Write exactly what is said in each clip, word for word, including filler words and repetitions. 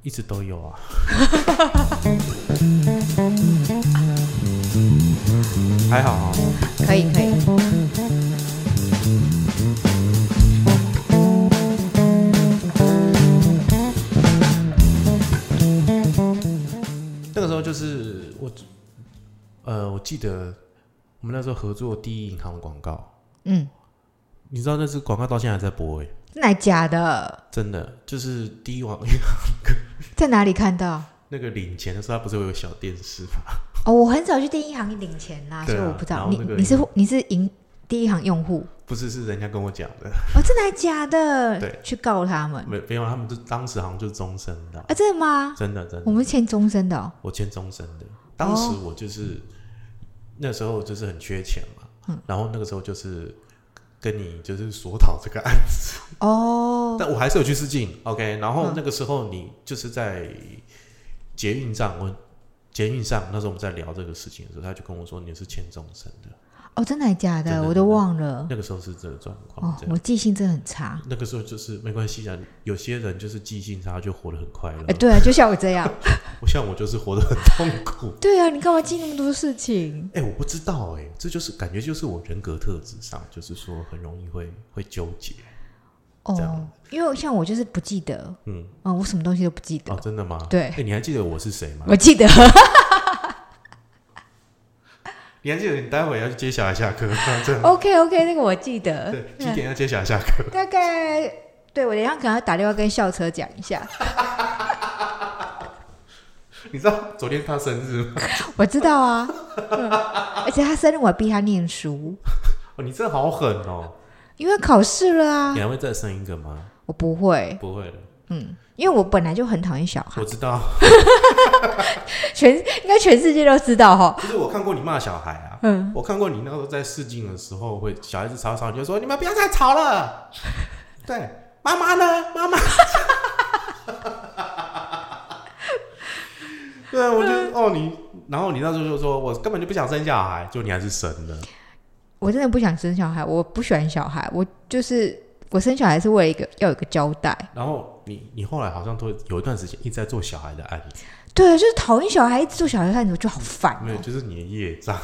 一直都有啊。还好啊， 可以可以。 那个时候就是我，呃，我记得我们那时候合作第一银行的广告，嗯，你知道那支广告到现在还在播哎， 真的假的？ 真的，就是第一银行在哪里看到？那个领钱的时候，它不是有个小电视吗？ 哦，我很少去第一银行领钱啦，啊、所以我不知道。你你是你是银第一行用户？ 不是，是人家跟我讲的。 哦，真的还假的？ 对， 去告他们。 没没有，他们就当时好像就是终身的。 啊，真的吗？ 真的真的。 我们签终身的、哦。 我签终身的。当时我就是、哦、那时候就是很缺钱嘛，嗯、然后那个时候就是跟你就是索讨这个案子。哦。但我还是有去试镜 ，OK。然后那个时候你就是在捷运上，我捷运上那时候我们在聊这个事情的时候，他就跟我说你是签终身的。 哦，真的还假的？我都忘了。 那个时候是这个状况。 哦，我记性真的很差。 那个时候就是没关系啊，有些人就是记性差，就活得很快乐。 哎，对啊，就像我这样。 我像我就是活得很痛苦。 对啊，你干嘛记那么多事情？ 哎，我不知道哎，这就是感觉就是我人格特质上，就是说很容易会会纠结。 哦，因为像我就是不记得，嗯，哦，我什么东西都不记得。 哦，真的吗？ 对。 哎，你还记得我是谁吗？ 我记得。 你还记得你待会要去接小孩下课 ？OK OK， 那个我记得。 对，几点要接小孩下课？ 大概对我等一下可能要打电话跟校车讲一下。 你知道昨天他生日吗？ 我知道啊，嗯、而且他生日我还逼他念书。 哦，你真的好狠哦！ 因为考试了啊。 你还会再生一个吗？ 我不会， 不会的。 嗯，因为我本来就很讨厌小孩。 我知道。 全应该全世界都知道哈。 就是我看过你骂小孩啊，嗯，我看过你那时候在试镜的时候，会小孩子吵吵，你就说你们不要再吵了。对，妈妈呢？妈妈。对，我就哦你，然后你那时候就说我根本就不想生小孩，就你还是生了。 我真的不想生小孩，我不喜欢小孩，我就是我生小孩是为了一个要有一个交代。 然后你你后来好像都有一段时间一直在做小孩的案子。 对，就是讨厌小孩，一直做小孩的案子，我就好烦、哦。 没有，就是你的业障。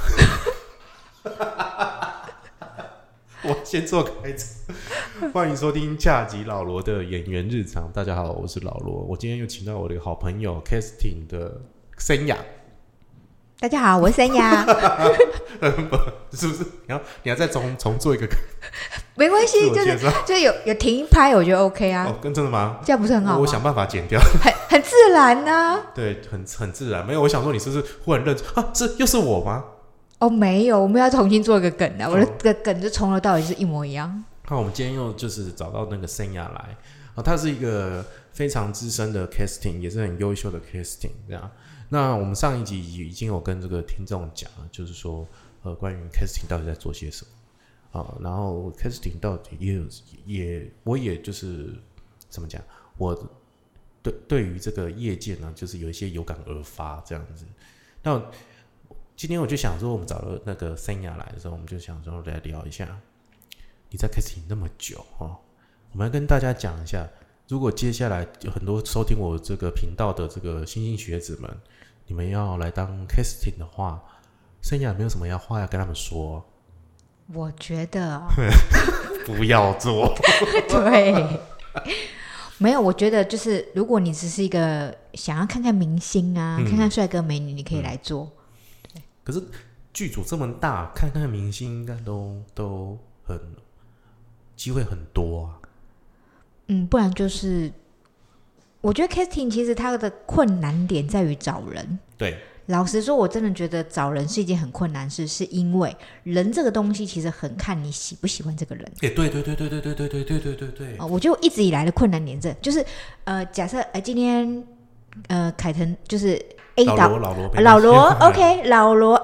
我先做开场，欢迎收听恰吉老罗的演员日常。大家好，我是老罗。我今天又请到我的好朋友 casting 的森雅。 大家好，我是森雅。 是不是？你要你要再重重做一个？ 没关系，就是就有有停一拍，我觉得 OK 啊。 哦，跟真的吗？ 这样不是很好吗？ 我想办法剪掉， 很很自然啊。 对，很很自然。没有，我想说你是不是忽然认出啊？这又是我吗？ 哦，没有，我们要重新做一个梗啊！我的个梗就从头到尾是一模一样。 那我们今天又就是找到那个森雅来啊，他是一个非常资深的 casting， 也是很优秀的 casting， 这样。那我们上一集已经有跟这个听众讲了，就是说，呃，关于 casting 到底在做些什么啊？然后 casting 到底也有也，我也就是怎么讲，我对对于这个业界呢，就是有一些有感而发这样子。那今天我就想说，我们找了那个森雅来的时候，我们就想说来聊一下，你在 casting 那么久哦，我们要跟大家讲一下，如果接下来有很多收听我这个频道的这个新兴学子们，你们要来当 casting 的话，森雅有没有什么要话要跟他们说？ 我觉得不要做。 对，没有，我觉得就是如果你只是一个想要看看明星啊，嗯、看看帅哥美女，你可以来做。嗯、对， 可是剧组这么大，看看明星应该都都很机会很多啊。 嗯，不然就是我觉得 casting 其实它的困难点在于找人。 对， 老实说我真的觉得找人是一件很困难的事，是因为人这个东西其实很看你喜不喜欢这个人。 欸、对对对对对对对对对对对对、 呃、我觉得一直以来的困难点这就是呃，假设呃今天呃凯腾就是 A 导老罗老罗老罗 OK 老罗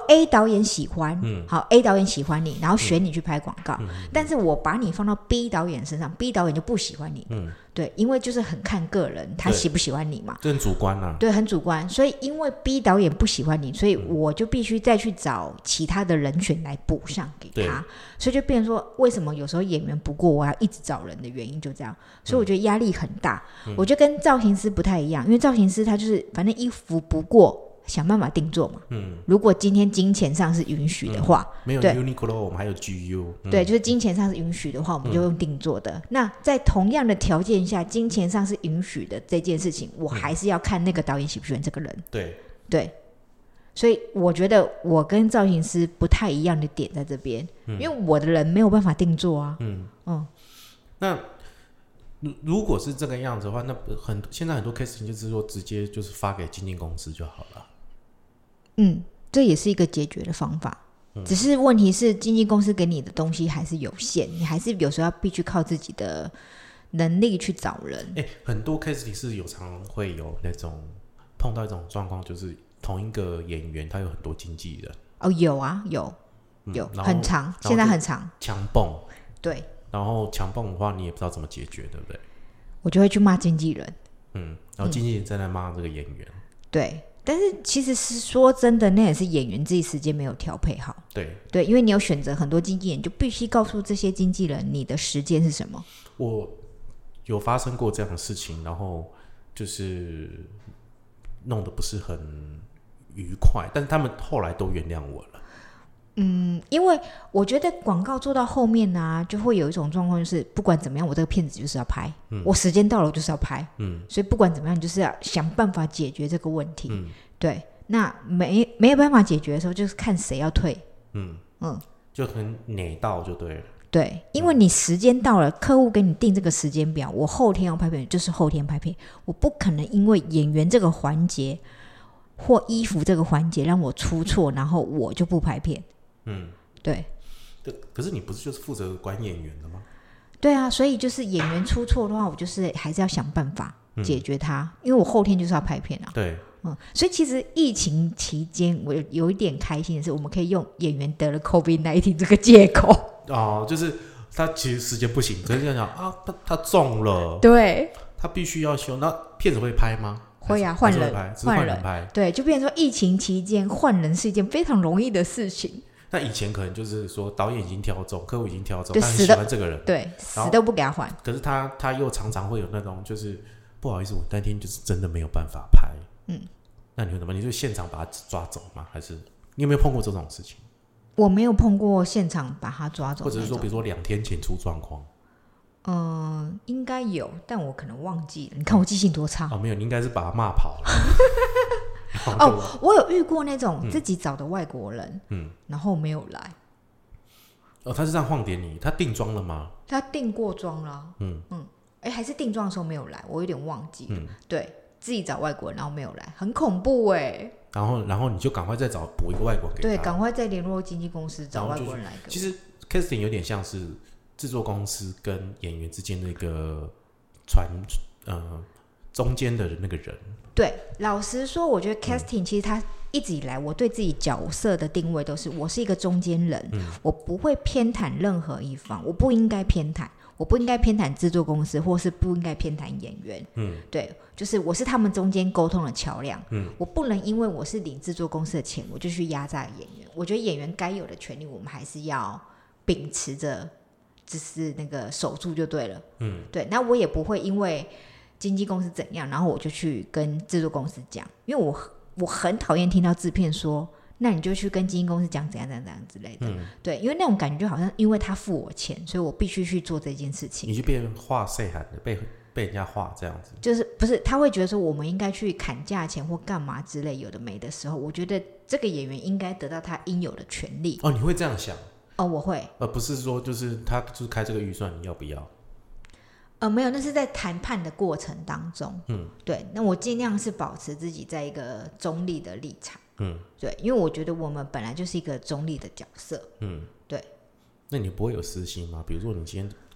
A 导演喜欢， 嗯， 好 A 导演喜欢你，然后选你去拍广告， 嗯， 但是我把你放到 B 导演身上 ，B 导演就不喜欢你， 嗯， 对，因为就是很看个人，他喜不喜欢你嘛， 这很主观啊， 对，很主观，所以因为 B 导演不喜欢你，所以我就必须再去找其他的人选来补上给他，所以就变成说，为什么有时候演员不过，我要一直找人的原因就这样，所以我觉得压力很大。嗯、我觉得跟造型师不太一样，因为造型师他就是反正衣服不过。想办法定做嘛，嗯，如果今天金钱上是允许的话， 嗯、没有 Uniqlo 我们还有 G U，、嗯、 对，就是金钱上是允许的话，我们就用定做的。嗯、那在同样的条件下，金钱上是允许的这件事情，我还是要看那个导演喜不喜欢这个人。 对对，所以我觉得我跟造型师不太一样的点在这边，嗯、因为我的人没有办法定做啊。嗯嗯， 那如果是这个样子的话，那很现在很多 casting 就是说直接就是发给经纪公司就好了。 嗯，这也是一个解决的方法，嗯、只是问题是经纪公司给你的东西还是有限，你还是有时候要必须靠自己的能力去找人。 欸、很多 casting 是有常会有那种碰到一种状况，就是同一个演员他有很多经纪人。 哦，有啊，有有、嗯、很长，现在很长， 强蹦。 对， 然后强蹦的话，你也不知道怎么解决，对不对？ 我就会去骂经纪人。 嗯，然后经纪人在那骂这个演员。嗯、 对。但是其实是说真的，那也是演员自己时间没有调配好。 对对，因为你有选择很多经纪人，就必须告诉这些经纪人你的时间是什么。 我有发生过这样的事情，然后就是弄得不是很愉快，但是他们后来都原谅我了。 嗯，因为我觉得广告做到后面啊，就会有一种状况，就是不管怎么样，我这个片子就是要拍，嗯、我时间到了我就是要拍，嗯，所以不管怎么样，你就是要想办法解决这个问题。嗯、对，那没没有办法解决的时候，就是看谁要退。嗯嗯，就很累到就对了。 对，因为你时间到了，客户给你定这个时间表，我后天要拍片就是后天拍片，我不可能因为演员这个环节或衣服这个环节让我出错，然后我就不拍片。嗯，对。 可是你不是就是负责管演员的吗？ 对啊，所以就是演员出错的话，我就是还是要想办法解决它，嗯、因为我后天就是要拍片啊。 对， 嗯，所以其实疫情期间，我有一点开心的是，我们可以用演员得了 COVID 十九 这个借口。 哦，就是他其实时间不行，可是这样讲啊，他他中了， 对， 他必须要休。那片子会拍吗？ 会啊，换人， 换人拍。 对，就变成说疫情期间换人是一件非常容易的事情。 那以前可能就是说导演已经挑中，客户已经挑中，他很喜欢这个人， 对，死都不给他换。 可是他他又常常会有那种就是不好意思，我那天就是真的没有办法拍。嗯，那你会怎么？你就现场把他抓走吗？还是你有没有碰过这种事情？ 我没有碰过现场把他抓走， 或者是说，比如说两天前出状况。 嗯、呃，应该有，但我可能忘记了。你看我记性多差。 哦，没有，你应该是把他骂跑了。 哦，我有遇过那种自己找的外国人，嗯，然后没有来。 哦，他是这样晃点你，他定妆了吗？ 他定过妆了，嗯嗯，哎，还是定妆的时候没有来，我有点忘记了。嗯、对自己找外国人，然后没有来，很恐怖哎。 然后，然后你就赶快再找补一个外国人给他， 对，赶快再联络经纪公司找外国人来个。 其实 casting 有点像是制作公司跟演员之间那个传呃中间的那个人。 对，老实说，我觉得 casting、嗯、其实他一直以来，我对自己角色的定位都是，我是一个中间人、嗯，我不会偏袒任何一方，我不应该偏袒，我不应该偏袒制作公司，或是不应该偏袒演员。嗯，对，就是我是他们中间沟通的桥梁。嗯，我不能因为我是领制作公司的钱，我就去压榨演员。我觉得演员该有的权利，我们还是要秉持着，只是那个守住就对了。嗯，对，那我也不会因为经纪公司怎样，然后我就去跟制作公司讲，因为我我很讨厌听到制片说，那你就去跟经纪公司讲怎样怎样怎样之类的、嗯。对，因为那种感觉就好像因为他付我钱，所以我必须去做这件事情。 你就变画谁喊的，被被人家画这样子， 就是不是他会觉得说我们应该去砍价钱或干嘛之类有的没的时候，我觉得这个演员应该得到他应有的权利。 哦，你会这样想？ 哦，我会， 而不是说就是他就是开这个预算，你要不要？ 呃，没有，那是在谈判的过程当中。嗯，对，那我尽量是保持自己在一个中立的立场。嗯，对，因为我觉得我们本来就是一个中立的角色。嗯，对。 那你不会有私心吗？比如说你今天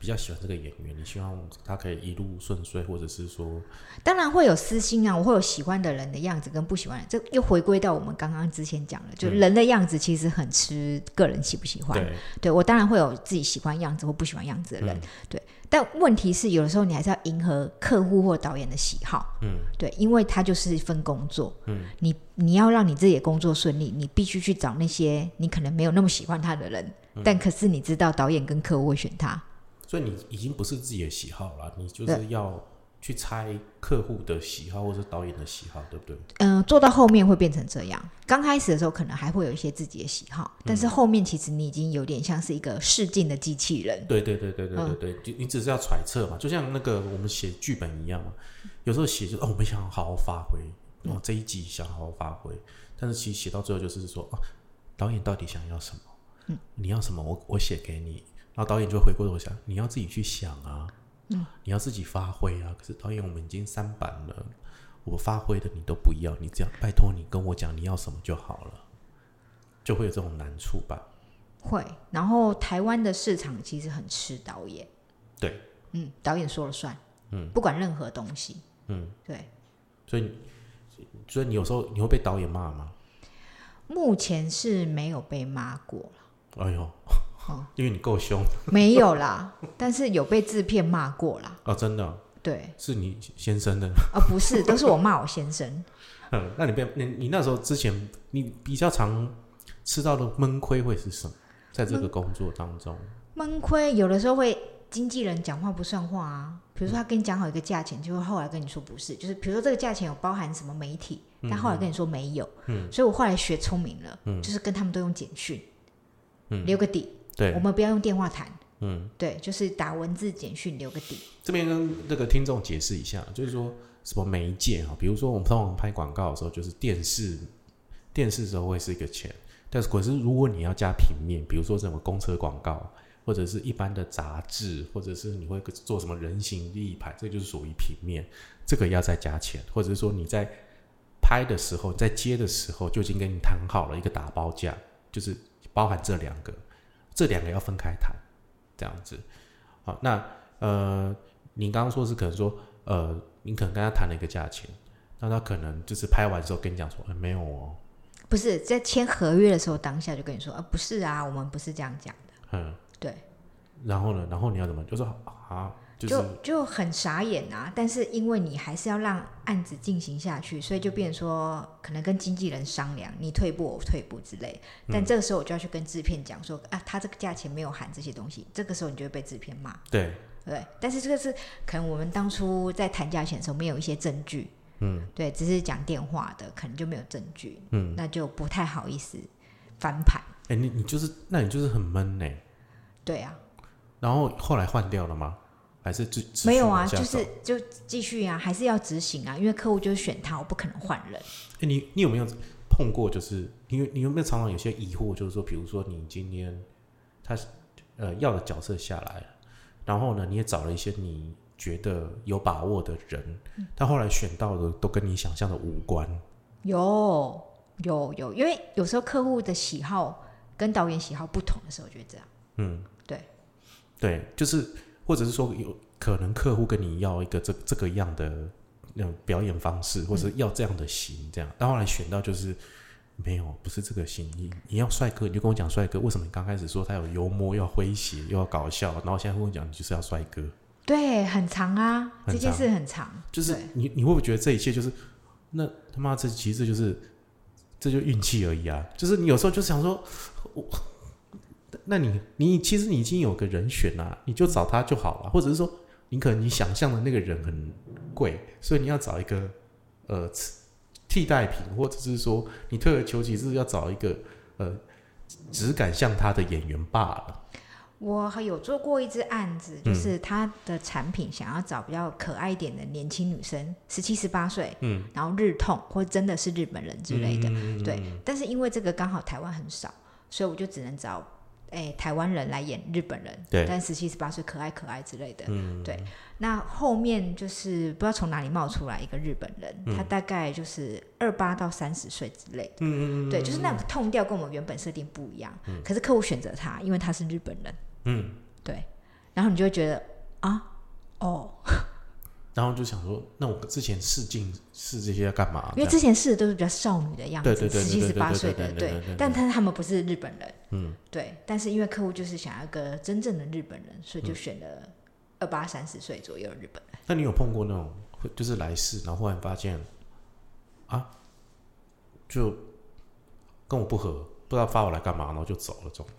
比较喜欢这个演员，你希望他可以一路顺遂，或者是说， 当然会有私心啊，我会有喜欢的人的样子跟不喜欢的，这又回归到我们刚刚之前讲的，就人的样子其实很吃个人喜不喜欢。对，对我当然会有自己喜欢样子或不喜欢样子的人，嗯、对。但问题是，有的时候你还是要迎合客户或导演的喜好，嗯，对，因为它就是一份工作，嗯，你你要让你自己的工作顺利，你必须去找那些你可能没有那么喜欢他的人，嗯、但可是你知道导演跟客户会选他， 所以你已经不是自己的喜好了，你就是要去猜客户的喜好或是导演的喜好，对不对？ 嗯、呃，做到后面会变成这样。刚开始的时候可能还会有一些自己的喜好，但是后面其实你已经有点像是一个试镜的机器人。 对对对对对对对，嗯、你只是要揣测嘛，就像那个我们写剧本一样嘛。有时候写就哦，我们想好好发挥，哦这一集想好好发挥，但是其实写到最后就是说，哦，导演到底想要什么？嗯，你要什么我我写给你，然后导演就会回过头想，你要自己去想啊。嗯，你要自己发挥啊！可是导演，我们已经三版了，我发挥的你都不要，你这样拜托你跟我讲你要什么就好了，就会有这种难处吧？ 会。然后台湾的市场其实很吃导演， 对， 嗯，导演说了算，嗯，不管任何东西，嗯，对。 所以，所以你有时候你会被导演骂吗？ 目前是没有被骂过了。 哎呦。哦、因为你够凶。 没有啦，但是有被制片骂过啦。 哦，真的、哦？ 对， 是你先生的？ 哦，不是，都是我骂我先生。 嗯，那你被你你那时候之前，你比较常吃到的闷亏会是什么？在这个工作当中， 闷亏有的时候会经纪人讲话不算话啊。比如说他跟你讲好一个价钱，结果后来跟你说不是，就是比如说这个价钱有包含什么媒体，嗯、但后来跟你说没有。嗯，所以我后来学聪明了，嗯、就是跟他们都用简讯，嗯、留个底。对，我们不要用电话谈，嗯，对，就是打文字简讯留个底。 这边跟这个听众解释一下，就是说什么媒介哈，比如说我们通常拍广告的时候，就是电视，电视的时候会是一个钱，但是可是如果你要加平面，比如说什么公车广告，或者是一般的杂志，或者是你会做什么人形立牌，这就是属于平面，这个要再加钱，或者是说你在拍的时候，在接的时候就已经跟你谈好了一个打包价，就是包含这两个。这两个要分开谈，这样子。好，那呃，你刚刚说是可能说，呃，你可能跟他谈了一个价钱，那他可能就是拍完之后跟你讲说，哎，没有哦， 不是在签合约的时候，当下就跟你说，啊，不是啊，我们不是这样讲的。嗯，对。 然后呢，然后你要怎么？就说啊。就是、 就就很傻眼啊！但是因为你还是要让案子进行下去，所以就变成说可能跟经纪人商量，你退步我退步之类。但这个时候我就要去跟制片讲说、嗯、啊，他这个价钱没有含这些东西，这个时候你就会被制片骂。 对对，但是这个是可能我们当初在谈价钱的时候没有一些证据，嗯，对，只是讲电话的，可能就没有证据，嗯，那就不太好意思翻盘。 哎、欸，你你就是那你就是很闷呢、欸。 对啊。 然后后来换掉了吗？还是没有啊，就是就继续啊，还是要执行啊，因为客户就是选他，我不可能换人。 欸、你你有没有碰过？就是你你有没有常常有些疑惑？就是说，比如说你今天他呃要的角色下来了，然后呢，你也找了一些你觉得有把握的人，嗯、但后来选到的都跟你想象的无关。 有有有，因为有时候客户的喜好跟导演喜好不同的时候，就会这样。嗯，对对，就是。或者是说有可能客户跟你要一个这这个样的那种表演方式，或者要这样的型，这样，但后来选到就是没有，不是这个型。你你要帅哥，你就跟我讲帅哥。为什么你刚开始说他有幽默，要诙谐，又要搞笑，然后现在跟我讲你就是要帅哥？ 对，很长啊，这件事很长。 就是你你会不会觉得这一切就是那他妈这其实这就是这就运气而已啊？就是你有时候就想说我。那你你其实你已经有个人选啦、啊，你就找他就好了，或者是说你可能你想象的那个人很贵，所以你要找一个呃替代品，或者是说你退而求其次要找一个呃质感像他的演员罢了。 我有做过一支案子，就是他的产品想要找比较可爱一点的年轻女生，十七十八岁，嗯，然后日痛或真的是日本人之类的，嗯、对。但是因为这个刚好台湾很少，所以我就只能找哎台湾人来演日本人，对，但十七十八岁可爱可爱之类的，嗯，对。那后面就是不知道从哪里冒出来一个日本人，嗯、他大概就是二八到三十岁之类的，嗯嗯嗯，对，就是那个痛调跟我们原本设定不一样，嗯、可是客户选择他，因为他是日本人。嗯，对， 然后你就会觉得啊，哦， 然后就想说，那我之前试镜试这些要干嘛？ 因为之前试的都是比较少女的样子，十七十八岁的，对，但他们不是日本人，嗯，对，但是因为客户就是想要一个真正的日本人，所以就选了二八三十岁左右的日本人。 那你有碰过那种就是来试，然后忽然发现啊，就跟我不合，不知道发我来干嘛，然后就走了这种？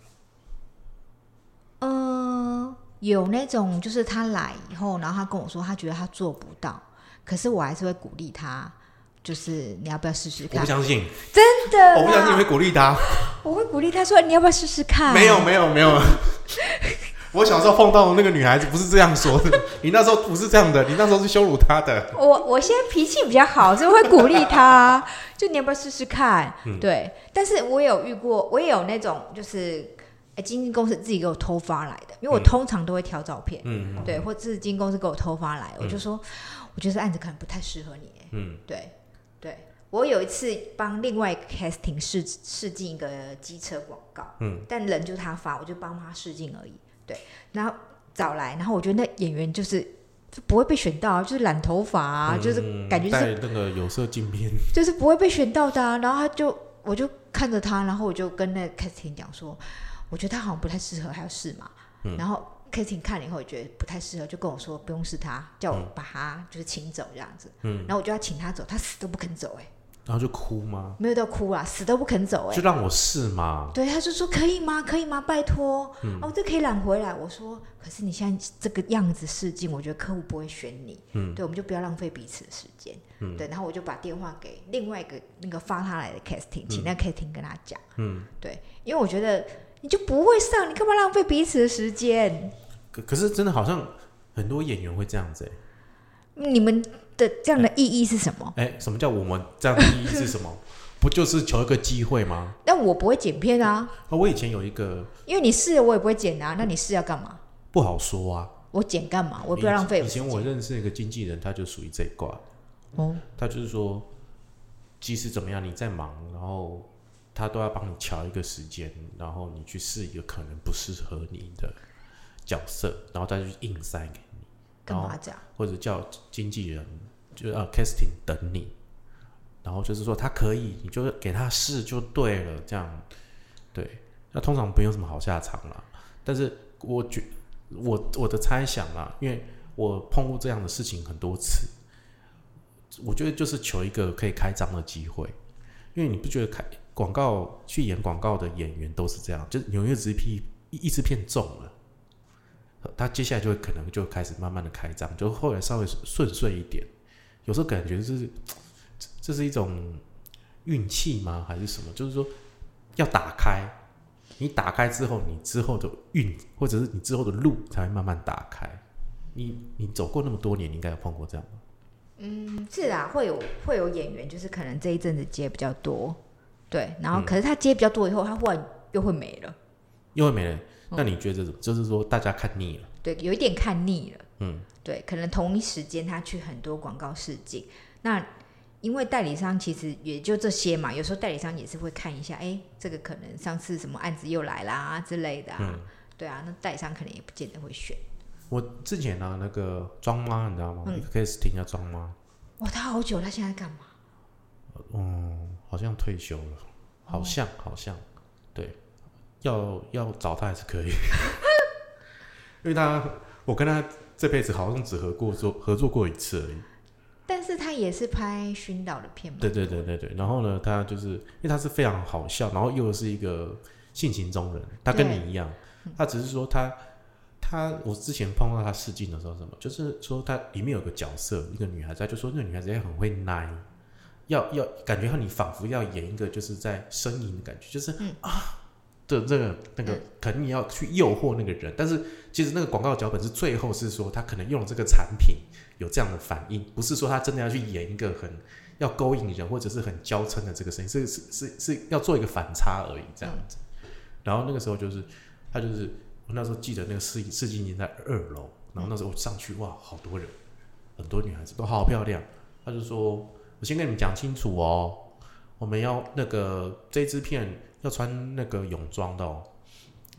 嗯，有那种就是他来以后，然后他跟我说他觉得他做不到，可是我还是会鼓励他，就是你要不要试试看？ 我不相信， 真的， 我不相信你会鼓励他。 我会鼓励他说你要不要试试看？ 没有没有没有，我小时候碰到的那个女孩子不是这样说的，你那时候不是这样的，你那时候是羞辱她的。 我我现在脾气比较好，所以会鼓励他，就你要不要试试看？嗯、对，但是我有遇过，我也有那种就是。欸、经纪公司自己给我偷发来的，因为我通常都会挑照片，嗯，对，或者是经纪公司给我偷发来，嗯、我就说，我觉得这案子可能不太适合你，嗯，对，对，我有一次帮另外一个 casting 试试镜一个机车广告，嗯，但人就是他发，我就帮他试镜而已，对，然后找来，然后我觉得那演员就是就不会被选到，就是染头发啊，嗯、就是感觉就是戴那个有色镜片， 就是不会被选到的、啊，然后他就我就看着他，然后我就跟那个 casting 讲说。我觉得他好像不太适合，还要试嘛、嗯。然后 Kating 看了以后也觉得不太适合，就跟我说不用试他，叫我把他就是请走这样子。嗯、然后我就要请他走，他死都不肯走、欸、 然后就哭吗？ 没有到哭啊，死都不肯走、欸、 就让我试嘛。 对，他就说可以吗？可以吗？拜托，嗯、哦，这可以揽回来。我说，可是你现在这个样子试镜，我觉得客户不会选你。嗯，对，我们就不要浪费彼此的时间。嗯，对，然后我就把电话给另外一个那个发他来的 casting， 请那个 casting 跟他讲。嗯，对，因为我觉得。你就不会上，你干嘛浪费彼此的时间？ 可可是真的好像很多演员会这样子、欸、 你们的这样的意义是什么？ 哎、欸，什么叫我们这样的意义是什么？不就是求一个机会吗？ 但我不会剪片啊。 哦、我以前有一个， 因为你试了我也不会剪啊，那你试要干嘛？ 不好说啊。 我剪干嘛？我不要浪费我时间。 以前我认识一个经纪人，他就属于这一挂。哦，他就是说，即使怎么样，你在忙，然后。他都要帮你瞧一个时间，然后你去试一个可能不适合你的角色，然后再去硬塞给你。 干嘛这样？ 或者叫经纪人就呃 casting 等你，然后就是说他可以，你就给他试就对了，这样对。那通常没有什么好下场啦。但是我觉我我的猜想啦，因为我碰过这样的事情很多次，我觉得就是求一个可以开张的机会，因为你不觉得开。广告去演广告的演员都是这样，就是纽约直批一支片中了，他接下来就会可能就开始慢慢的开张，就后来稍微顺遂一点。有时候感觉就是这是一种运气吗？还是什么？就是说要打开，你打开之后，你之后的运或者是你之后的路才会慢慢打开。你你走过那么多年，你应该有碰过这样吗？ 嗯，是啊，会有会有演员，就是可能这一阵子接比较多。对，然后可是他接比较多以后，他忽然又会没了， 又会没了。那你觉得怎么？就是说大家看腻了？ 对，有一点看腻了。嗯，对，可能同一时间他去很多广告试镜，那因为代理商其实也就这些嘛，有时候代理商也是会看一下，哎，这个可能上次什么案子又来啦之类的啊。嗯、对啊，那代理商可能也不见得会选。 我之前呢、啊，那个庄妈你知道吗？嗯、可以听一下庄妈。 哇，他好久，他现在干嘛？ 嗯，好像退休了，好像、哦、好像，对，要要找他还是可以，因为他我跟他这辈子好像只合过做合作过一次而已。 但是他也是拍熏导的片嘛？ 对对对对对。然后呢，他就是因为他是非常好笑，然后又是一个性情中人，他跟你一样，他只是说他他我之前碰到他试镜的时候，什么就是说他里面有个角色，一个女孩子，他就说那个女孩子也很会奶。要要感觉你仿佛要演一个就是在呻吟的感觉，就是、嗯、啊的这个那个，可能你要去诱惑那个人，但是其实那个广告脚本是最后是说他可能用了这个产品有这样的反应，不是说他真的要去演一个很要勾引人或者是很娇嗔的这个声音，是是是是要做一个反差而已这样子。嗯、然后那个时候就是他就是我那时候记得那个试试镜间在二楼，然后那时候上去哇，好多人，很多女孩子都好漂亮，他就说。我先跟你们讲清楚哦，我们要那个这支片要穿那个泳装的哦，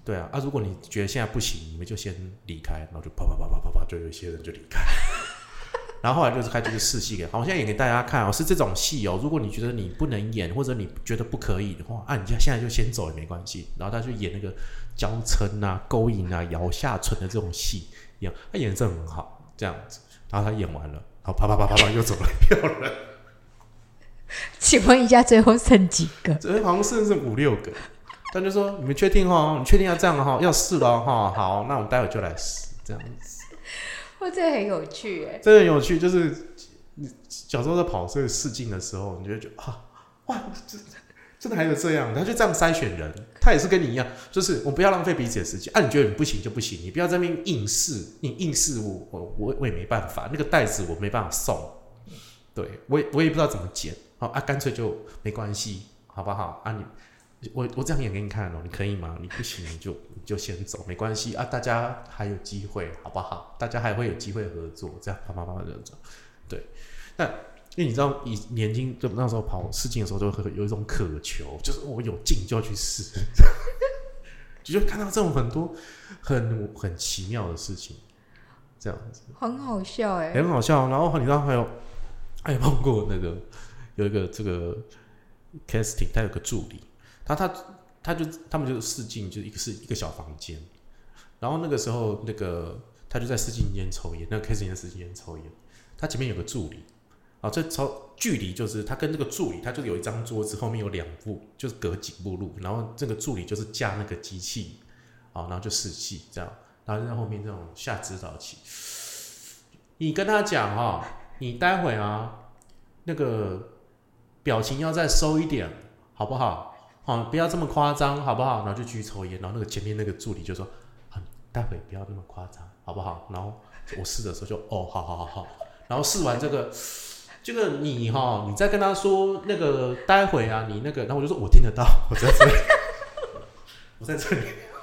对啊，啊，如果你觉得现在不行，你们就先离开，然后就啪啪啪啪啪啪，就有一些人就离开。然后后来就是开就是试戏给，好，我现在演给大家看哦，是这种戏哦。如果你觉得你不能演，或者你觉得不可以的话，啊，你现在就先走也没关系。然后他就演那个娇嗔啊、勾引啊、咬下唇的这种戏，演他演的真的很好，这样子。然后他演完了，然后啪啪啪啪啪又走了，没有人。 请问一下，最后剩几个？ 这好像剩是五六个。他就说：“你们确定哦？你确定要这样哈？要试了哈？好，那我们待会就来试，这样子。” 哇，这很有趣哎， 真的很有趣。就是你小时候在跑这个试镜的时候，你就会觉得啊，哇，这真的还有这样，他就这样筛选人，他也是跟你一样，就是我不要浪费彼此的时间啊。你觉得你不行就不行，你不要在那边硬试，你硬试我我我我也没办法，那个袋子我没办法送，对我也我也不知道怎么剪，好啊，干脆就没关系，好不好啊？你。我我这样演给你看哦，你可以吗？你不行你就你就先走，没关系啊，大家还有机会，好不好？大家还会有机会合作，这样啪啪啪啪就走。对，那因为你知道，以年轻就那时候跑试镜的时候，就会有一种渴求，就是我有劲就要去试，就会看到这种很多很很奇妙的事情，这样子很好笑哎， 很好笑。然后你知道还有还有碰过那个有一个这个 casting， 他有个助理。他他他就他们就试镜，就一个是一个小房间，然后那个时候那个他就在试镜间抽烟，那个 casting 在试镜间抽烟，他前面有个助理，啊，这超距离就是他跟那个助理，他就有一张桌子，后面有两步，就是隔几步路，然后这个助理就是架那个机器，啊，然后就试戏这样，然后就在后面这种下指导棋，你跟他讲哈、哦，你待会啊那个表情要再收一点，好不好？哦，不要这么夸张，好不好？然后就继续抽烟，然后那个前面那个助理就说：“啊，待会不要那么夸张，好不好？”然后我试的时候就：“哦，好好好好。”然后试完这个，这个你哈、哦，你再跟他说那个待会啊，你那个，然后我就说：“我听得到，我在这里，我在这里。”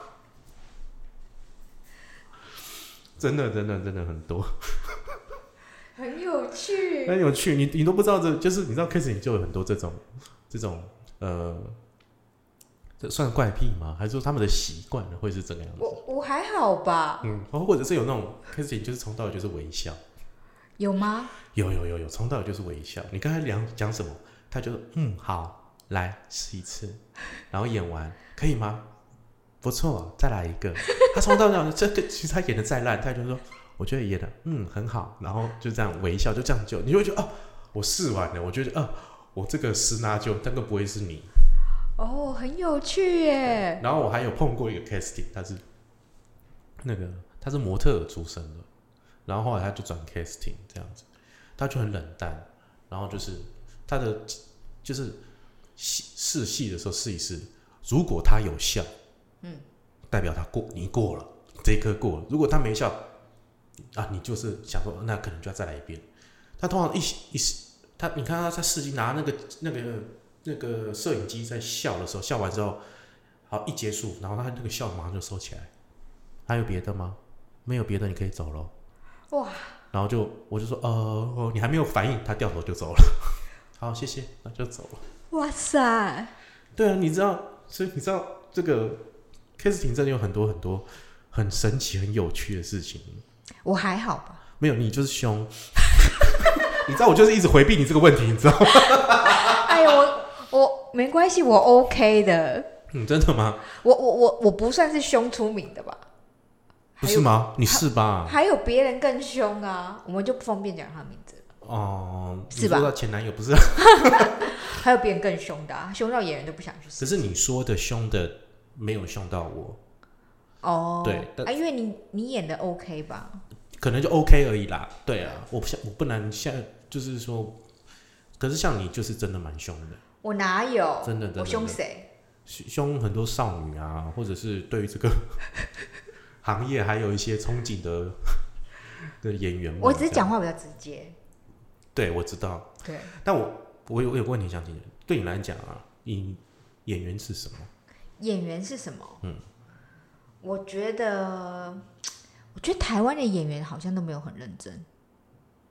真的，真的，真的很多， 很有趣， 很有趣。你你都不知道这，就是你知道 casting 就有很多这种这种呃。这算怪癖吗？还是说他们的习惯会是这个样子？ 我我还好吧， 嗯，或者是有那种 casting 就是从到尾就是微笑， 有吗？ 有有有有，从到尾就是微笑。你刚才讲讲什么？他就说嗯好，来试一次，然后演完可以吗？不错，再来一个。他从到尾这个其实他演的再烂，他就说我觉得演的嗯很好，然后就这样微笑，就这样就你就会觉得哦，我试完了，我觉得哦，我这个十拿九，但个不会是你。 哦，很有趣耶。 然后我还有碰过一个 casting， 他是那个他是模特儿出身的，然后后来他就转 casting 这样子，他就很冷淡，然后就是他的就是试戏的时候试一试，如果他有笑，嗯，代表他过，你过了这一科过了；如果他没笑，啊，你就是想说那可能就要再来一遍。他通常一一他你看他在试镜拿那个那个。那个摄影机在笑的时候，笑完之后，好一结束，然后他那个笑马上就收起来。还有别的吗？没有别的，你可以走了。哇！然后就我就说，呃，哦，你还没有反应，他掉头就走了。好，谢谢，那就走了。 哇塞！ 对啊，你知道，所以你知道这个 casting 真的有很多很多很神奇、很有趣的事情。 我还好吧？ 没有，你就是凶。你知道我就是一直回避你这个问题，你知道吗？ 哎呦我。我没关系，我 OK 的。 嗯，真的吗？ 我我我我不算是凶出名的吧？ 不是吗？你是吧？ 还有别人更凶啊，我们就不方便讲他名字了。 哦， 是吧？ 你说到前男友不是？ 还有别人更凶的、啊，凶到演员都不想去。 可是你说的凶的没有凶到我。 哦， 对， 啊，因为你你演的 OK 吧？ 可能就 OK 而已啦。对啊，我不像我不能像就是说，可是像你就是真的蛮凶的。 我哪有？ 真的真的， 我凶谁？ 凶很多少女啊，或者是对于这个行业还有一些憧憬的的演员们。 我只是讲话比较直接。 对，我知道。 对， 但我我有我有个问题想请教，对你来讲啊，你演员是什么？ 演员是什么？ 嗯， 我觉得，我觉得台湾的演员好像都没有很认真。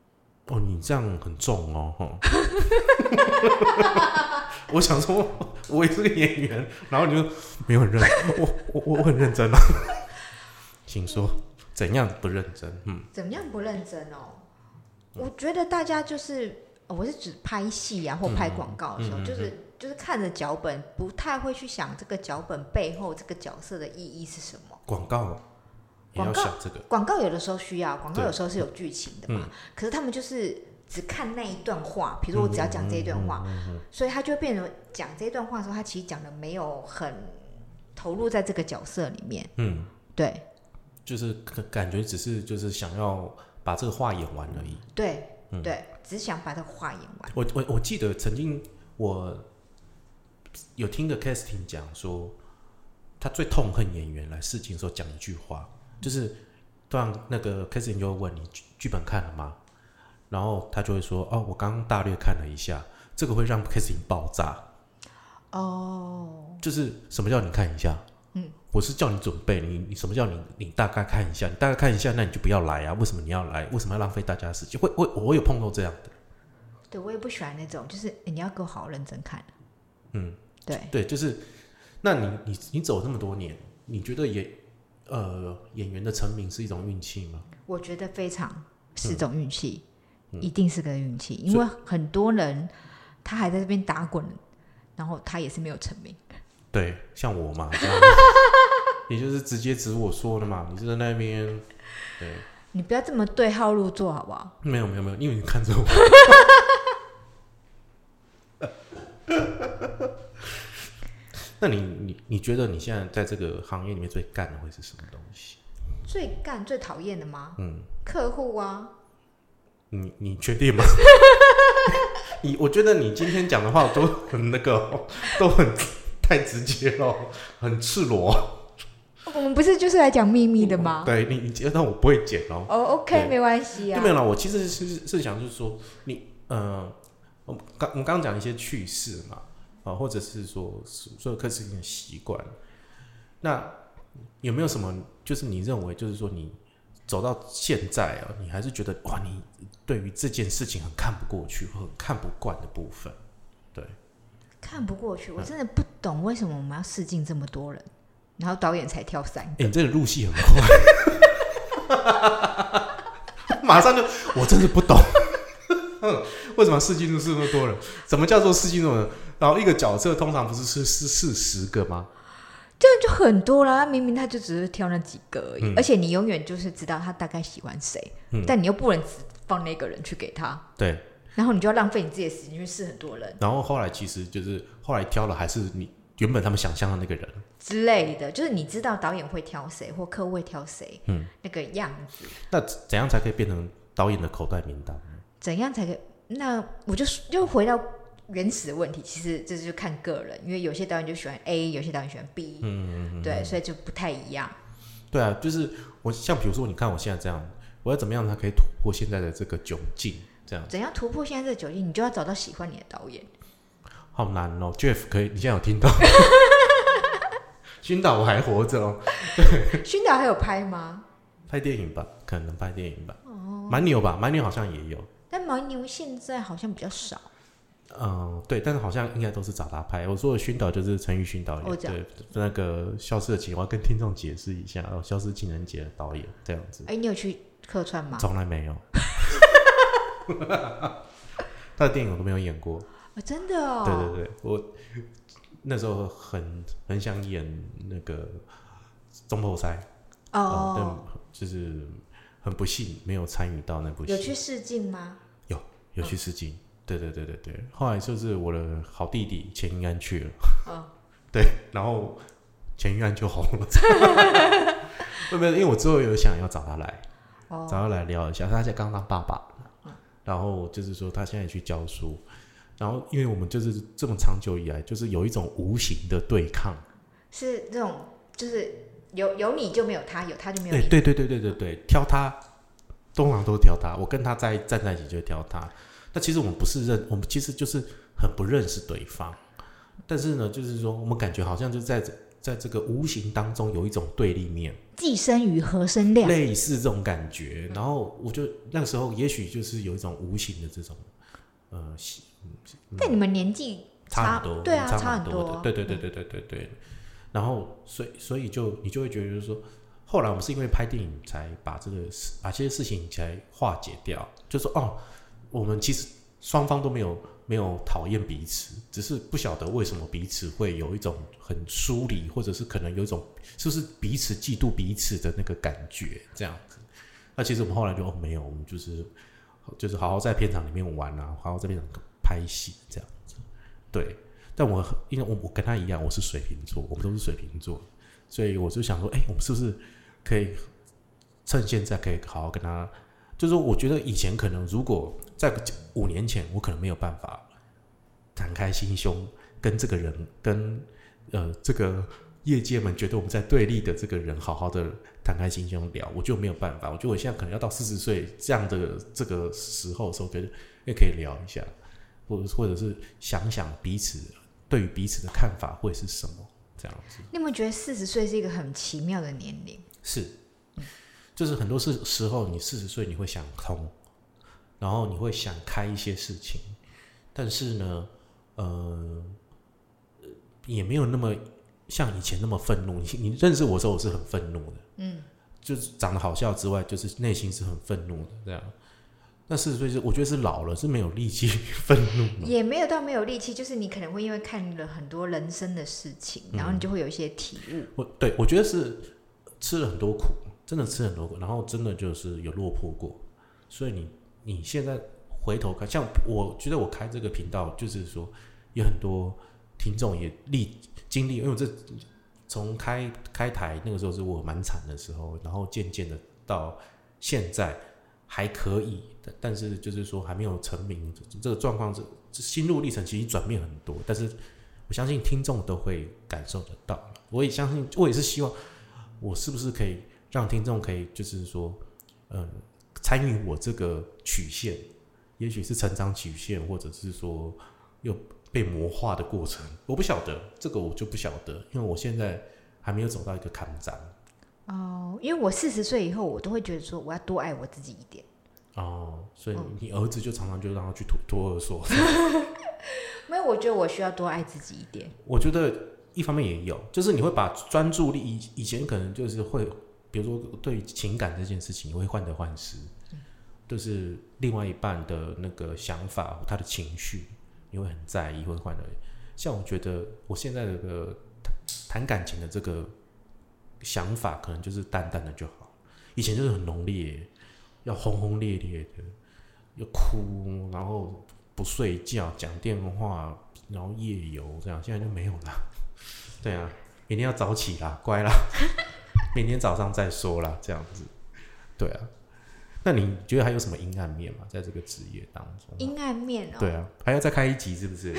哦，你这样很重哦，我想说， 我也是个演员，然后你就没有很认我我我我很认真啊，请说怎样不认真？嗯， 怎么样不认真哦？我觉得大家就是，我是指拍戏啊或拍广告的时候，嗯、就是就是看着脚本，不太会去想这个脚本背后这个角色的意义是什么。 广告也要想这个， 广告有的时候需要，广告有时候是有剧情的嘛，嗯、可是他们就是只看那一段话，比如说我只要讲这一段话，嗯嗯嗯嗯、所以他就变成讲这一段话的时候，他其实讲的没有很投入在这个角色里面。嗯，对， 就是感觉只是就是想要把这个话演完而已。 对、嗯、对，只想把这个话演完。 我我我记得曾经我有听个 casting 讲说，他最痛恨演员来试镜的时候讲一句话，就是突然那个 casting 就会问你剧本看了吗？然后他就会说：“哦，我刚刚大略看了一下，这个会让 casting 爆炸。”哦，就是什么叫你看一下？嗯，我是叫你准备，你你什么叫你你大概看一下？你大概看一下，那你就不要来啊！为什么你要来？为什么要浪费大家的时间？会会，我有碰到这样的。 对，我也不喜欢那种，就是你要给我好好认真看。 嗯， 对对，就是那你你你走那么多年，你觉得演呃演员的成名是一种运气吗？ 我觉得非常是种运气。嗯一定是个运气，因为很多人他还在这边打滚，然后他也是没有成名。 对，像我嘛，你就是直接指我说的嘛，你是在那边，对， 你不要这么对号入座好不好？ 没有没有没有，因为你看着我。那你你你觉得你现在在这个行业里面最干的会是什么东西？ 最干最讨厌的吗？嗯，客户啊。 你你确定吗？你我觉得你今天讲的话都很那个，都很太直接了，很赤裸。 我们不是就是来讲秘密的吗？ 对你，你但我不会剪哦。 哦、oh, ，OK， 没关系啊。 没有啦，我其实是是想就是说，你呃，我们刚我们刚刚讲一些趣事嘛，啊，或者是说所有客事情的习惯。那有没有什么就是你认为就是说你走到现在啊，你还是觉得哇，你对于这件事情很看不过去，很看不惯的部分？对， 看不过去，我真的不懂为什么我们要试镜这么多人，然后导演才挑三个。 欸、你这个入戏很快，马上就我真的不懂，为什么试镜是这么多人？什么叫做试镜这么多人？然后一个角色通常不是是是是十个吗？ 这样就很多啦，明明他就只是挑那几个而已，嗯、而且你永远就是知道他大概喜欢谁，嗯、但你又不能只放那个人去给他， 对， 然后你就要浪费你自己的时间去试很多人， 然后后来其实就是后来挑了还是你原本他们想象的那个人之类的，就是你知道导演会挑谁或客户会挑谁，嗯，那个样子。 那怎样才可以变成导演的口袋名单呢？ 怎样才可以？那我就又回到原始的问题，其实这就看个人，因为有些导演就喜欢 A， 有些导演喜欢 B， 嗯嗯嗯，对，所以就不太一样。 对啊，就是我像比如说，你看我现在这样，我要怎么样才可以突破现在的这个窘境？这样怎样突破现在这个窘境？你就要找到喜欢你的导演。 好难哦 ，Jeff， 可以？你现在有听到？熏导我还活着哦。 对，熏导还有拍吗？ 拍电影吧，可能拍电影吧。哦，蛮牛吧，蛮牛好像也有， 但蛮牛现在好像比较少。 嗯，对，但是好像应该都是找他拍。我说的熏导就是陈玉勋导演，对，那个《消失的情人》，我要跟听众解释一下，哦，《消失情人节》的导演这样子。 哎，你有去客串吗？ 从来没有。他的电影我都没有演过。 哦，真的哦。 对对对，我那时候很很想演那个中破塞哦，但就是很不幸没有参与到那部戏。 有去试镜吗？ 有，有去试镜。哦，对对对对对，后来就是我的好弟弟钱玉安去了，哦，对，然后钱玉安就红了。因为我之后有想要找他来，哦，找他来聊一下，他现在刚当爸爸，嗯，然后就是说他现在去教书，然后因为我们就是这么长久以来，就是有一种无形的对抗， 是这种就是有有你就没有他，有他就没有你， 对对对对对对，挑他通常都挑他，我跟他在站在一起就会挑他。那其实我们不是认，我们其实就是很不认识对方，但是呢，就是说我们感觉好像就在在这个无形当中有一种对立面， 既生瑜何生亮， 类似这种感觉。然后我就那个时候也许就是有一种无形的这种呃， 但你们年纪差很多， 对啊， 差很多的，对对对对对对对。然后，所以所以就你就会觉得就是说，后来我们是因为拍电影才把这个把这些事情才化解掉，就说哦，我们其实双方都没有没有讨厌彼此，只是不晓得为什么彼此会有一种很疏离，或者是可能有一种是不是彼此嫉妒彼此的那个感觉这样子。那其实我们后来就哦没有，我们就是就是好好在片场里面玩啊，好好在片场拍戏这样子，对。但我因为 我, 我跟他一样，我是水瓶座，我们都是水瓶座，所以我就想说，哎、欸，我们是不是可以趁现在可以好好跟他，就是说，我觉得以前可能如果在五年前，我可能没有办法展开心胸跟这个人，跟呃这个业界们觉得我们在对立的这个人好好的展开心胸聊，我就没有办法。我觉得我现在可能要到四十岁这样的这个时候的时候，觉得也可以聊一下，或者或者是想想彼此。对于彼此的看法会是什么？这样子， 你有没有觉得四十岁是一个很奇妙的年龄？ 是，就是很多时候你四十岁你会想通，然后你会想开一些事情，但是呢，呃，也没有那么像以前那么愤怒。你你认识我的时候，我是很愤怒的，嗯，就是长得好笑之外，就是内心是很愤怒的这样。那四十岁是我觉得是老了，是没有力气愤怒， 也没有到没有力气，就是你可能会因为看了很多人生的事情，然后你就会有一些体悟。 嗯、我对我觉得是吃了很多苦，真的吃了很多苦，然后真的就是有落魄过，所以你你现在回头看，像我觉得我开这个频道，就是说有很多听众也历经历，因为我这从开开台那个时候是我蛮惨的时候，然后渐渐的到现在。还可以，但是就是说还没有成名，这个状况，这心路历程其实转变很多，但是我相信听众都会感受得到。我也相信，我也是希望，我是不是可以让听众可以就是说，嗯，参与我这个曲线，也许是成长曲线，或者是说又被魔化的过程，我不晓得，这个我就不晓得，因为我现在还没有走到一个坎站。 哦，因为我四十岁以后，我都会觉得说，我要多爱我自己一点。 哦，所以你儿子就常常就让他去托托儿所。 没有，我觉得我需要多爱自己一点。 我觉得一方面也有，就是你会把专注力，以以前可能就是会，比如说对情感这件事情，你会患得患失，嗯、就是另外一半的那个想法，他的情绪，你会很在意，会患得。像我觉得我现在的这个谈感情的这个想法，可能就是淡淡的就好，以前就是很浓烈。要轰轰烈烈的，要哭，然后不睡觉，讲电话，然后夜游，这样现在就没有了。对啊，明天要早起啦，乖啦，明天早上再说啦，这样子。对啊，那你觉得还有什么阴暗面吗？在这个职业当中？ 阴暗面哦。 对啊，还要再开一集是不是？你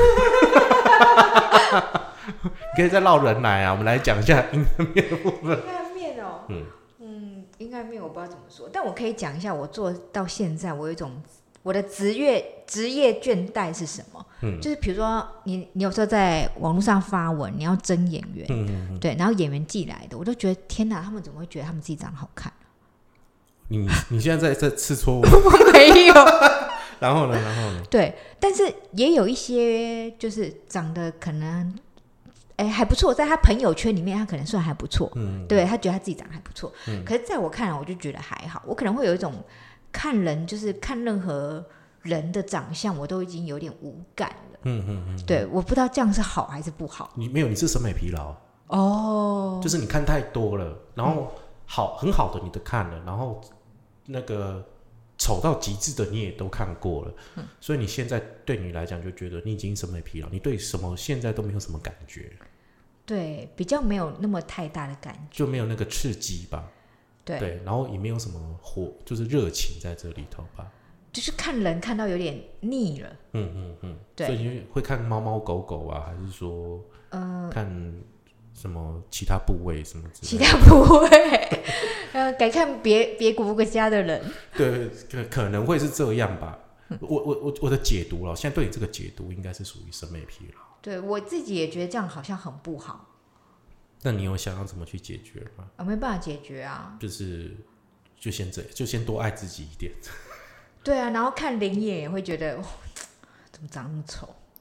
可以再绕人来啊，我们来讲一下阴暗面的部分。 阴暗面哦，嗯。阴暗面我不知道怎么说，但我可以讲一下我做到现在，我有一种我的职业职业倦怠是什么？嗯，就是比如说你你有时候在网络上发文，你要征演员，嗯嗯嗯对，然后演员寄来的，我都觉得天哪，他们怎么会觉得他们自己长得好看？ 你你现在在在吃错误？ 我没有。 然后呢？然后呢？ 对，但是也有一些就是长得可能。哎，还不错，在他朋友圈里面，他可能算还不错，嗯，对他觉得他自己长得还不错，嗯，可是在我看来，我就觉得还好，我可能会有一种看人，就是看任何人的长相，我都已经有点无感了，嗯嗯嗯，对，我不知道这样是好还是不好。 你没有，你是审美疲劳哦， 就是你看太多了，然后好、嗯、很好的你都看了，然后那个丑到极致的你也都看过了，嗯、所以你现在对你来讲就觉得你已经审美疲劳，你对什么现在都没有什么感觉， 对，比较没有那么太大的感觉， 就没有那个刺激吧， 对， 对，然后也没有什么火，就是热情在这里头吧， 就是看人看到有点腻了， 嗯嗯嗯， 对， 所以你会看猫猫狗狗啊，还是说，呃，看什么其他部位什么之类的？ 其他部位，呃，改看别别国家的人， 对，可可能会是这样吧。我我我我的解读了，现在对你这个解读应该是属于审美疲劳。 对我自己也觉得这样好像很不好。 那你有想要怎么去解决吗？ 我、哦、没办法解决啊。 就是就先这，就先多爱自己一点。 对啊，然后看灵眼也会觉得，哦、怎么长那么丑？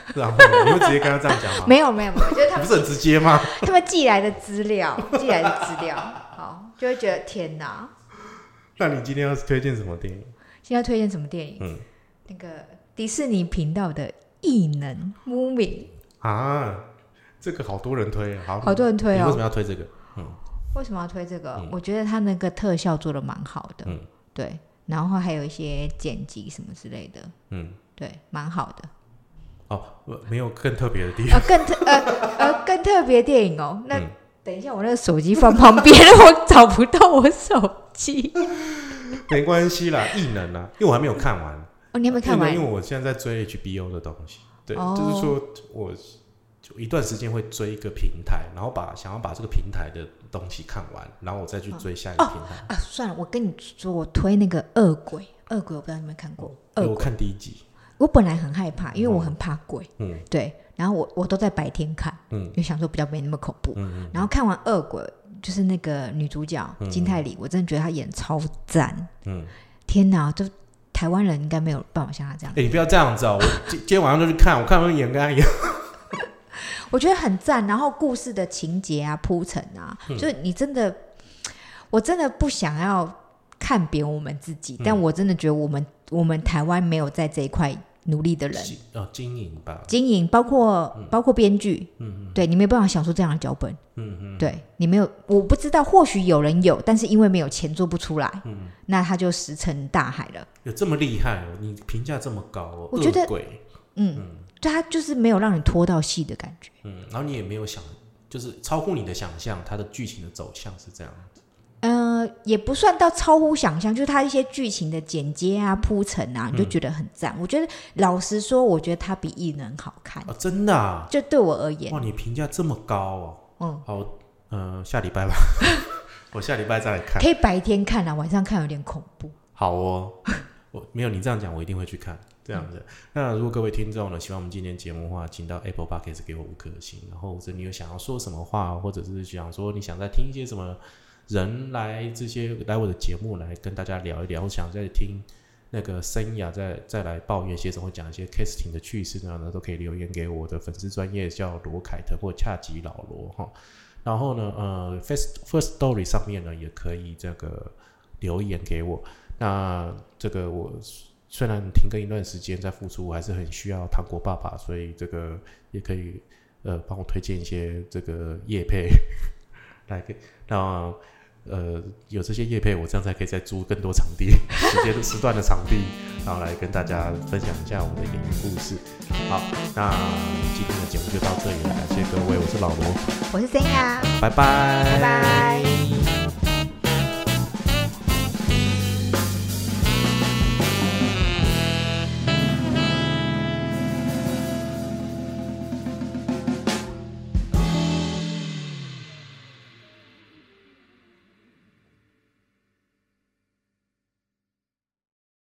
然后呢你会直接跟他这样讲吗？ 没有没有没有，就是他们你不是很直接吗？ 他们寄来的资料，寄来的资料，好，就会觉得天哪。 那你今天要推荐什么电影？ 现在推荐什么电影？嗯，那个迪士尼频道的《异能 Movie》 啊，这个好多人推，好好多人推哦。 你为什么要推这个？嗯， 为什么要推这个？嗯、我觉得他那个特效做的蛮好的，嗯，对，然后还有一些剪辑什么之类的，嗯，对，蛮好的。 哦，没有更特别的地方， 呃、更特呃呃更特别电影哦。那、嗯、等一下，我那个手机放旁边，我找不到我手机。 没关系啦，异能啦，因为我还没有看完。 哦，你还没看完？ 因为我现在在追 H B O 的东西，对，哦、就是说我就一段时间会追一个平台，然后把想要把这个平台的东西看完，然后我再去追下一个平台。 哦、啊，算了，我跟你说，我推那个恶鬼，恶鬼我不知道你有没有看过。 哦、我看第一集。 我本来很害怕，因为我很怕鬼，嗯，对，然后我我都在白天看，嗯，因为想说比较没那么恐怖，嗯嗯，然后看完恶鬼，就是那个女主角、嗯、金泰梨，我真的觉得她演超赞，嗯，天哪，就台湾人应该没有办法像她这样。 哎、欸，你不要这样子哦，我今今天晚上就去看，我看完演跟她一样。 我觉得很赞，然后故事的情节啊、铺陈啊，嗯、就是你真的，我真的不想要看扁我们自己，嗯、但我真的觉得我们我们台湾没有在这一块努力的人， 哦，经营吧， 经营包括、嗯、包括编剧，嗯嗯，对你没有办法想出这样的脚本，嗯嗯，对你没有，我不知道，或许有人有，但是因为没有钱做不出来，嗯，那他就石沉大海了。 有这么厉害哦？你评价这么高哦？ 我觉得， 嗯嗯，对，他就是没有让你拖到戏的感觉， 嗯，然后你也没有想，就是超乎你的想象，它的剧情的走向是这样子。 呃，也不算到超乎想象，就是他一些剧情的剪接啊、铺陈啊，你就觉得很赞、嗯。我觉得老实说，我觉得他比异能好看、 哦、真的啊？ 就对我而言， 哇，你评价这么高哦。嗯，好，呃，下礼拜吧，我下礼拜再来看。 可以白天看啊，晚上看有点恐怖。 好哦，我没有你这样讲，我一定会去看。这样子、嗯，那如果各位听众呢，喜欢我们今天节目的话，请到 Apple Podcast 给我五颗星。然后，或者你有想要说什么话，或者是想说你想再听一些什么。人来这些来我的节目来跟大家聊一聊，我想再听那个生涯再再来抱怨些什么，讲一些 casting 的趣事呢，都可以留言给我的粉丝专页叫罗凯特或恰吉老罗哈。然后呢，呃 ，First First Story 上面呢也可以这个留言给我。那这个我虽然停更一段时间在复出，我还是很需要糖果爸爸，所以这个也可以呃帮我推荐一些这个业配来给那。呃，有这些业配，我这样才可以再租更多场地、时间时段的场地，然后来跟大家分享一下我们的演员故事。好，那今天的节目就到这里了，感谢各位，我是老罗， 我是森雅， 拜拜， 拜拜。